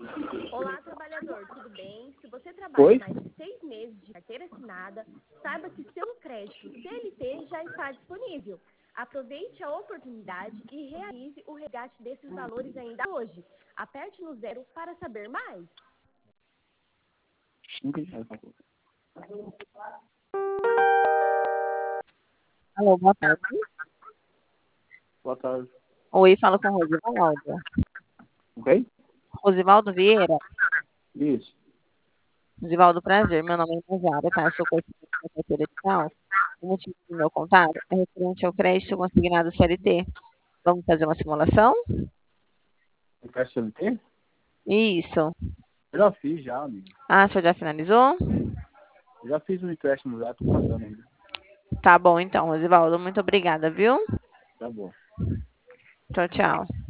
Olá, trabalhador, tudo bem? Se você trabalha Oi? mais de 6 meses de carteira assinada, saiba que seu crédito CLT já está disponível. Aproveite a oportunidade e realize o resgate desses valores ainda hoje. Aperte no 0 para saber mais. Nunca tinha essa coisa. Alô, boa tarde. Boa tarde. Oi, falo com Rosivaldo. Ok? Rosivaldo Vieira. Isso. Rosivaldo, prazer. Meu nome é Nazara, tá? Eu sou corretora da carteira digital. O motivo do meu contato é referente ao crédito consignado CLT. Vamos fazer uma simulação? O CLT? Isso. Eu já fiz já, amigo. Ah, o senhor já finalizou? Eu já fiz o empréstimo já, tô pagando ainda. Tá bom, então, Rosivaldo. Muito obrigada, viu? Tá bom. Tchau, tchau.